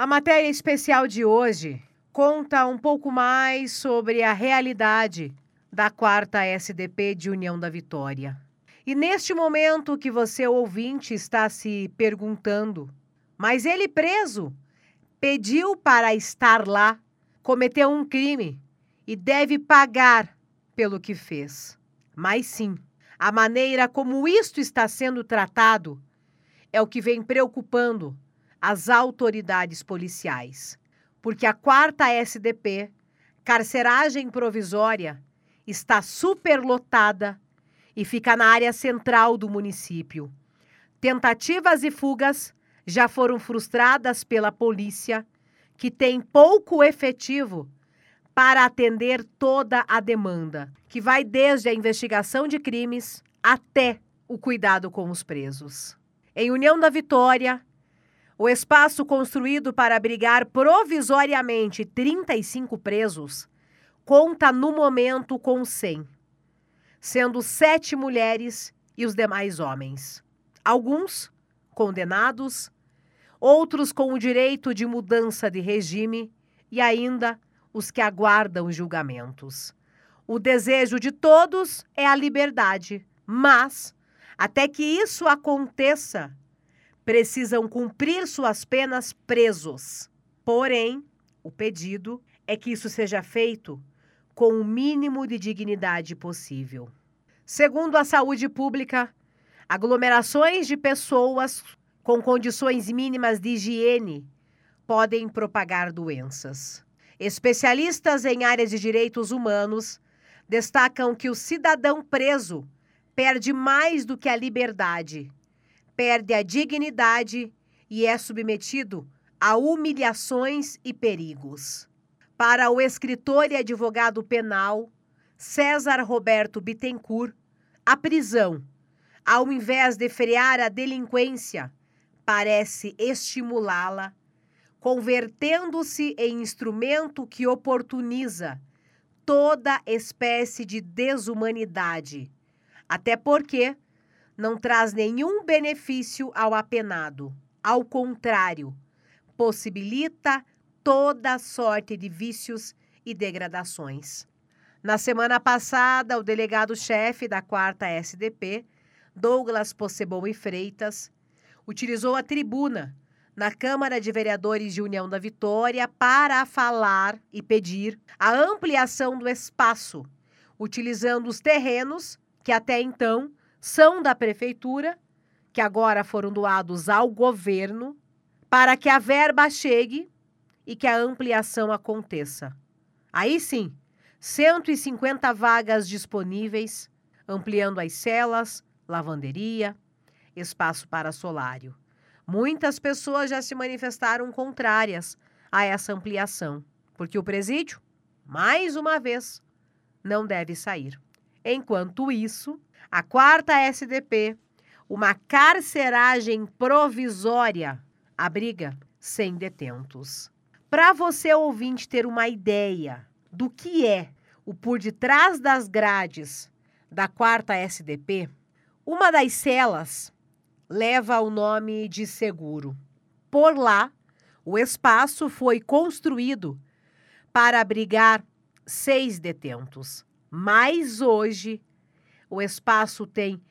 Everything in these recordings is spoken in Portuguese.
A matéria especial de hoje conta um pouco mais sobre a realidade da 4ª SDP de União da Vitória. E neste momento que você, ouvinte, está se perguntando, mas ele preso pediu para estar lá, cometeu um crime e deve pagar pelo que fez. Mas sim, a maneira como isto está sendo tratado é o que vem preocupando as autoridades policiais, porque a 4ª SDP, carceragem provisória, está superlotada e fica na área central do município. Tentativas e fugas já foram frustradas pela polícia, que tem pouco efetivo para atender toda a demanda, que vai desde a investigação de crimes até o cuidado com os presos. Em União da Vitória, o espaço construído para abrigar provisoriamente 35 presos conta no momento com 100, sendo 7 mulheres e os demais homens. Alguns condenados, outros com o direito de mudança de regime e ainda os que aguardam julgamentos. O desejo de todos é a liberdade, mas, até que isso aconteça, precisam cumprir suas penas presos. Porém, o pedido é que isso seja feito com o mínimo de dignidade possível. Segundo a saúde pública, aglomerações de pessoas com condições mínimas de higiene podem propagar doenças. Especialistas em áreas de direitos humanos destacam que o cidadão preso perde mais do que a liberdade, perde a dignidade e é submetido a humilhações e perigos. Para o escritor e advogado penal César Roberto Bittencourt, a prisão, ao invés de frear a delinquência, parece estimulá-la, convertendo-se em instrumento que oportuniza toda espécie de desumanidade, até porque não traz nenhum benefício ao apenado. Ao contrário, possibilita toda sorte de vícios e degradações. Na semana passada, o delegado-chefe da 4ª SDP, Douglas Possebon e Freitas, utilizou a tribuna na Câmara de Vereadores de União da Vitória para falar e pedir a ampliação do espaço, utilizando os terrenos que até então são da prefeitura, que agora foram doados ao governo, para que a verba chegue e que a ampliação aconteça. Aí sim, 150 vagas disponíveis, ampliando as celas, lavanderia, espaço para solário. Muitas pessoas já se manifestaram contrárias a essa ampliação, porque o presídio, mais uma vez, não deve sair. Enquanto isso, a 4ª SDP, uma carceragem provisória, abriga 100 detentos. Para você, ouvinte, ter uma ideia do que é o por detrás das grades da 4ª SDP, uma das celas leva o nome de seguro. Por lá, o espaço foi construído para abrigar 6 detentos. Mas hoje, o espaço tem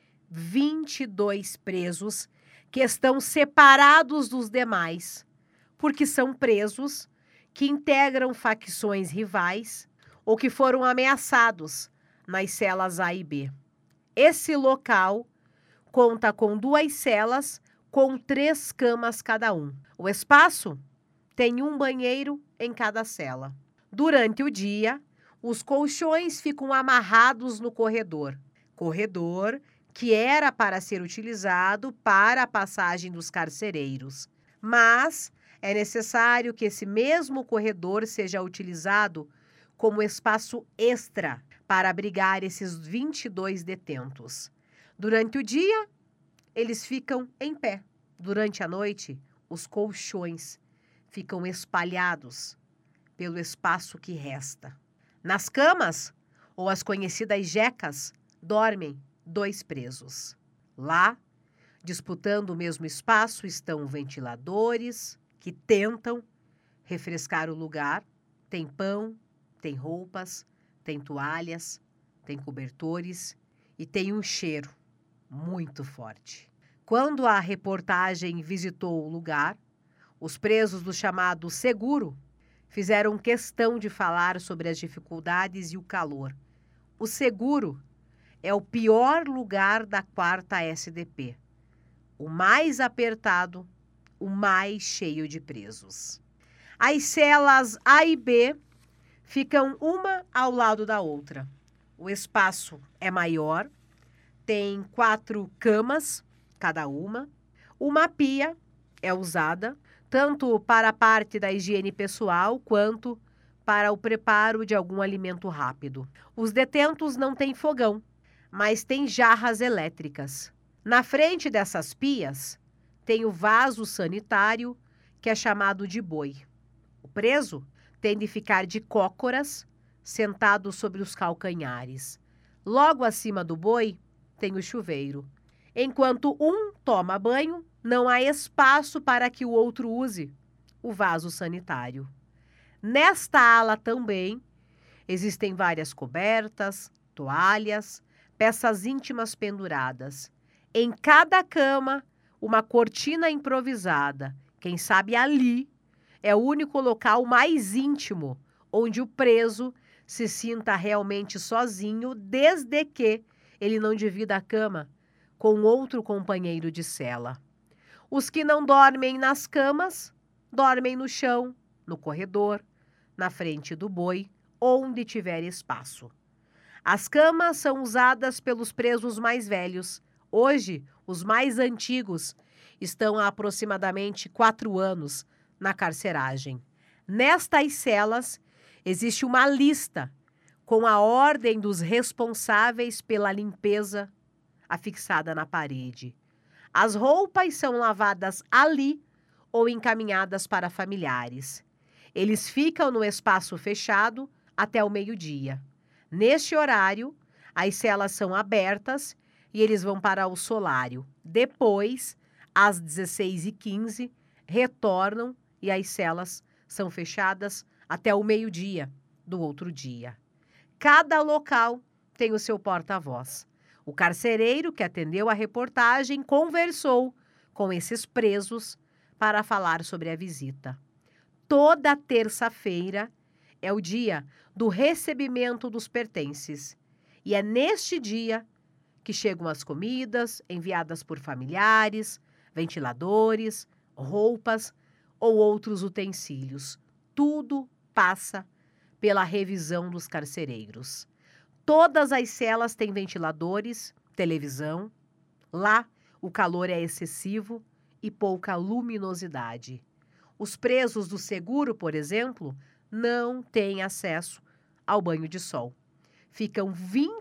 22 presos que estão separados dos demais, porque são presos que integram facções rivais ou que foram ameaçados nas celas A e B. Esse local conta com 2 celas com 3 camas cada um. O espaço tem um banheiro em cada cela. Durante o dia, os colchões ficam amarrados no corredor. Corredor que era para ser utilizado para a passagem dos carcereiros. Mas é necessário que esse mesmo corredor seja utilizado como espaço extra para abrigar esses 22 detentos. Durante o dia, eles ficam em pé. Durante a noite, os colchões ficam espalhados pelo espaço que resta. Nas camas, ou as conhecidas jecas, dormem 2 presos. Lá, disputando o mesmo espaço, estão ventiladores que tentam refrescar o lugar. Tem pão, tem roupas, tem toalhas, tem cobertores e tem um cheiro muito forte. Quando a reportagem visitou o lugar, os presos do chamado seguro fizeram questão de falar sobre as dificuldades e o calor. O seguro é o pior lugar da 4ª SDP. O mais apertado, o mais cheio de presos. As celas A e B ficam uma ao lado da outra. O espaço é maior, tem 4 camas, cada uma. Uma pia é usada tanto para a parte da higiene pessoal quanto para o preparo de algum alimento rápido. Os detentos não têm fogão, mas têm jarras elétricas. Na frente dessas pias tem o vaso sanitário, que é chamado de boi. O preso tem de ficar de cócoras, sentado sobre os calcanhares. Logo acima do boi tem o chuveiro. Enquanto um toma banho, não há espaço para que o outro use o vaso sanitário. Nesta ala também existem várias cobertas, toalhas, peças íntimas penduradas. Em cada cama, uma cortina improvisada. Quem sabe ali é o único local mais íntimo onde o preso se sinta realmente sozinho, desde que ele não divida a cama com outro companheiro de cela. Os que não dormem nas camas, dormem no chão, no corredor, na frente do boi, onde tiver espaço. As camas são usadas pelos presos mais velhos. Hoje, os mais antigos estão há aproximadamente 4 anos na carceragem. Nestas celas, existe uma lista com a ordem dos responsáveis pela limpeza afixada na parede. As roupas são lavadas ali ou encaminhadas para familiares. Eles ficam no espaço fechado até o meio-dia. Neste horário, as celas são abertas e eles vão para o solário. Depois, às 16h15, retornam e as celas são fechadas até o meio-dia do outro dia. Cada local tem o seu porta-voz. O carcereiro que atendeu a reportagem conversou com esses presos para falar sobre a visita. Toda terça-feira é o dia do recebimento dos pertences. E é neste dia que chegam as comidas enviadas por familiares, ventiladores, roupas ou outros utensílios. Tudo passa pela revisão dos carcereiros. Todas as celas têm ventiladores, televisão. Lá, o calor é excessivo e pouca luminosidade. Os presos do seguro, por exemplo, não têm acesso ao banho de sol. Ficam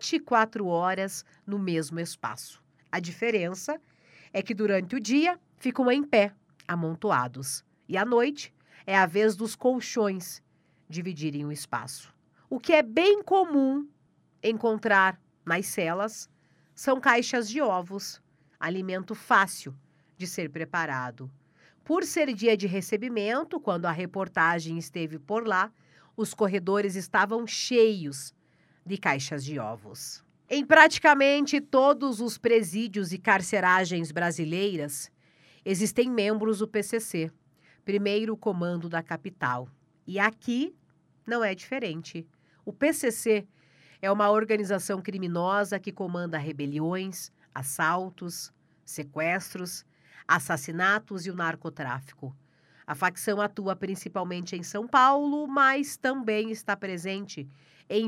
24 horas no mesmo espaço. A diferença é que durante o dia ficam em pé, amontoados. E à noite é a vez dos colchões dividirem o espaço. O que é bem comum encontrar nas celas são caixas de ovos, alimento fácil de ser preparado. Por ser dia de recebimento, quando a reportagem esteve por lá, os corredores estavam cheios de caixas de ovos. Em praticamente todos os presídios e carceragens brasileiras, existem membros do PCC, Primeiro Comando da Capital. E aqui não é diferente. O PCC é uma organização criminosa que comanda rebeliões, assaltos, sequestros, assassinatos e o narcotráfico. A facção atua principalmente em São Paulo, mas também está presente em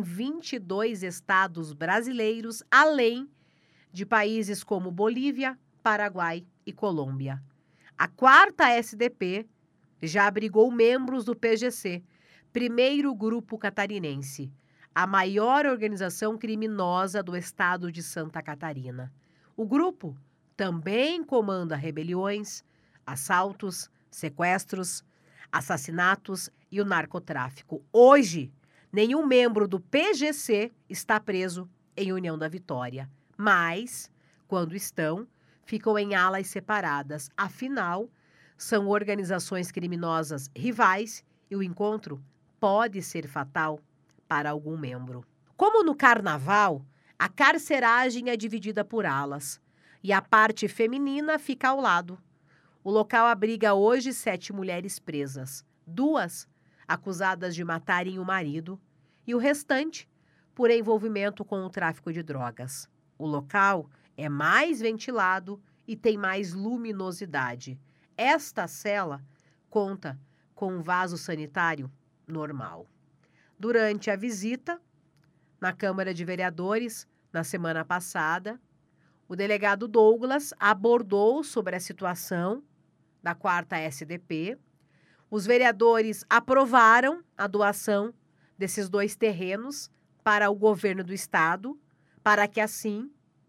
22 estados brasileiros, além de países como Bolívia, Paraguai e Colômbia. A 4ª SDP já abrigou membros do PGC, Primeiro Grupo Catarinense, a maior organização criminosa do estado de Santa Catarina. O grupo também comanda rebeliões, assaltos, sequestros, assassinatos e o narcotráfico. Hoje, nenhum membro do PGC está preso em União da Vitória, mas, quando estão, ficam em alas separadas. Afinal, são organizações criminosas rivais e o encontro pode ser fatal para algum membro. Como no carnaval, a carceragem é dividida por alas e a parte feminina fica ao lado. O local abriga hoje 7 mulheres presas, 2 acusadas de matarem o marido e o restante por envolvimento com o tráfico de drogas. O local é mais ventilado e tem mais luminosidade. Esta cela conta com um vaso sanitário normal. Durante a visita na Câmara de Vereadores, na semana passada, o delegado Douglas abordou sobre a situação da 4ª SDP. Os vereadores aprovaram a doação desses 2 terrenos para o governo do estado, para que assim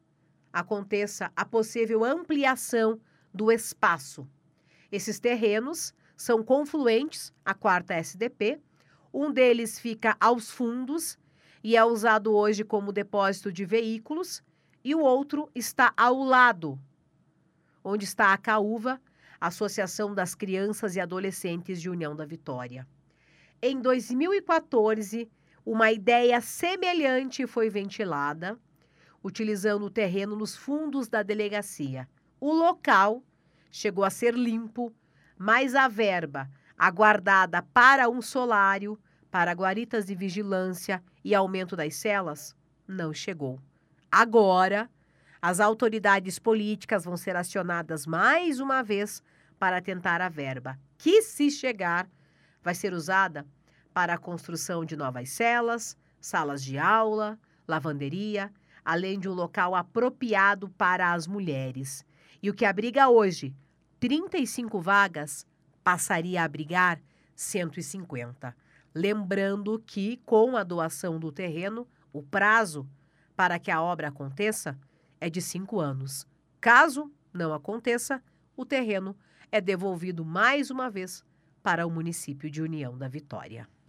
aconteça a possível ampliação do espaço. Esses terrenos são confluentes à 4ª SDP, um deles fica aos fundos e é usado hoje como depósito de veículos, e o outro está ao lado, onde está a CAUVA, Associação das Crianças e Adolescentes de União da Vitória. Em 2014, uma ideia semelhante foi ventilada, utilizando o terreno nos fundos da delegacia. O local chegou a ser limpo, mas a verba aguardada para um solário, para guaritas de vigilância e aumento das celas, não chegou. Agora, as autoridades políticas vão ser acionadas mais uma vez para tentar a verba, que, se chegar, vai ser usada para a construção de novas celas, salas de aula, lavanderia, além de um local apropriado para as mulheres. E o que abriga hoje 35 vagas passaria a abrigar 150. Lembrando que, com a doação do terreno, o prazo para que a obra aconteça é de 5 anos. Caso não aconteça, o terreno é devolvido mais uma vez para o município de União da Vitória.